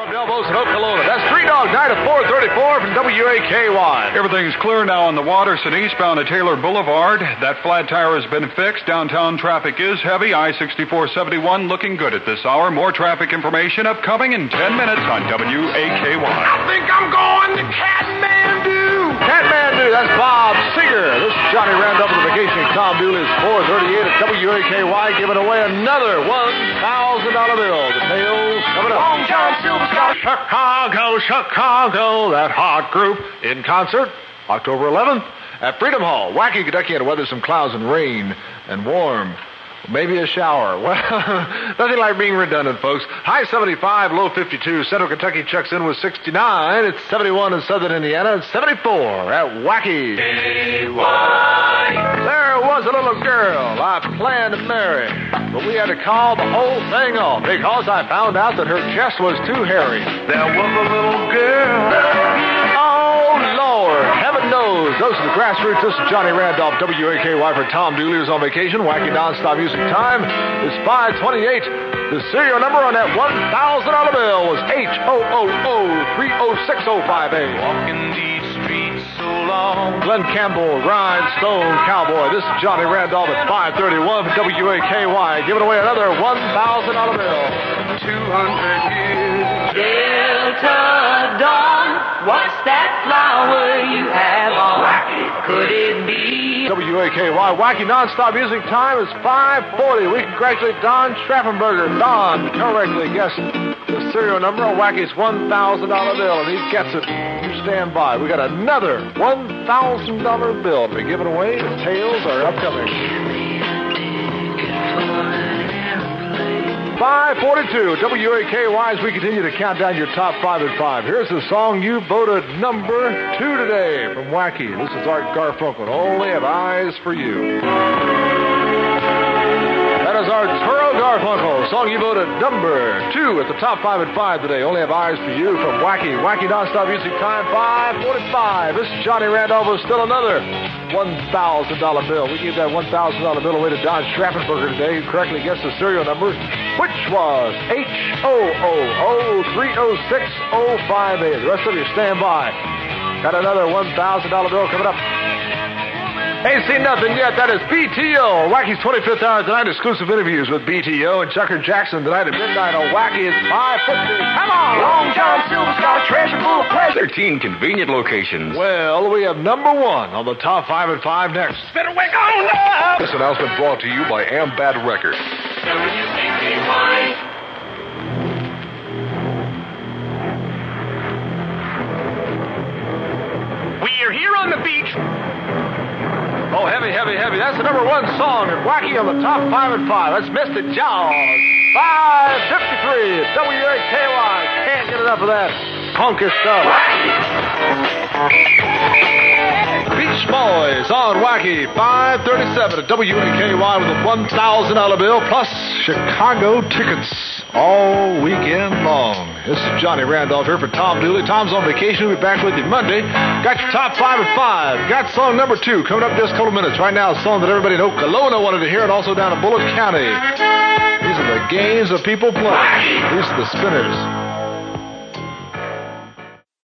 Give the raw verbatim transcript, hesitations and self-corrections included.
from Del Bosa and Okalona. That's Three Dog Night at four thirty-four from W A K Y. Everything's clear now on the Watterson eastbound at Taylor Boulevard. That flat tire has been fixed. Downtown traffic is heavy. I sixty-four seventy-one looking good at this hour. More traffic information upcoming in ten minutes on W A K Y. I think I'm going to Kathmandu. Kathmandu, that's Bob Seger. This is Johnny Randolph of the Vacation Tom Dooley's four thirty-eight at W A K Y, giving away another one thousand dollars bill. The tails coming up. Long John Silver's got Chicago, Chicago, that hot group in concert October eleventh at Freedom Hall. Wacky Kentucky and weather, some clouds and rain and warm. Maybe a shower. Well, nothing like being redundant, folks. High seventy-five, low fifty-two. Central Kentucky checks in with sixty-nine. It's seventy-one in southern Indiana. It's seventy-four at Wacky. K Y. There was a little girl I planned to marry, but we had to call the whole thing off because I found out that her chest was too hairy. There was a little girl. Oh, Lord. Heaven knows. Those are the grassroots. This is Johnny Randolph, W A K Y for Tom Dooley, who's on vacation. Wacky nonstop music time is five twenty-eight. The serial number on that one thousand dollars bill was H O O O three oh six oh five eight. Walking these streets so long. Glenn Campbell, Rhinestone Cowboy. This is Johnny Randolph at five thirty-one for W A K Y, giving away another one thousand dollars bill. two hundred years. Delta Dawn, what's that flower you have on? Wacky, could it be? W A K Y, Wacky nonstop music time is five forty. We congratulate Don Straffenberger. Don correctly guessed the serial number on Wacky's one thousand dollars bill, and he gets it. You stand by. We got another one thousand dollars bill to be given away. The tails are upcoming. five forty-two, W A K Y, as we continue to count down your top five at five. Here's the song you voted number two today from Wacky. This is Art Garfunkel. Only Have Eyes for You. That is Arturo Garfunkel. Song you voted number two at the top five at five today. Only Have Eyes for You from Wacky. Wacky nonstop music time, five forty-five. This is Johnny Randolph with still another one thousand dollars bill. We gave that one thousand dollars bill away to Don Straffenberger today, who correctly guessed the serial number, which was H O O O three oh six oh five eight. The rest of you stand by. Got another one thousand dollars bill coming up. Ain't seen nothing yet. That is B T O. Wacky's twenty-fifth hour tonight. Exclusive interviews with B T O and Chucker Jackson tonight at midnight on Wacky. It's five fifty. Come on. Long John Silver's got a treasure full of pleasure. thirteen convenient locations. Well, we have number one on the top five at five next. Better wake on up. This announcement brought to you by Ambad Records. W A K Y. We are here on the beach. Oh, heavy, heavy, heavy. That's the number one song at Wacky on the top five and five. That's Mister Jaws. five fifty-three at W A K Y. Can't get enough of that funky stuff. Beach Boys on Wacky. five thirty-seven at W A K Y with a one thousand dollars bill plus Chicago tickets all weekend long. This is Johnny Randolph here for Tom Dooley. Tom's on vacation. We'll be back with you Monday. Got your top five at five. Got song number two coming up in just a couple of minutes. Right now, a song that everybody in Okalona wanted to hear, and also down in Bullitt County. These are the games that people play. These are the Spinners.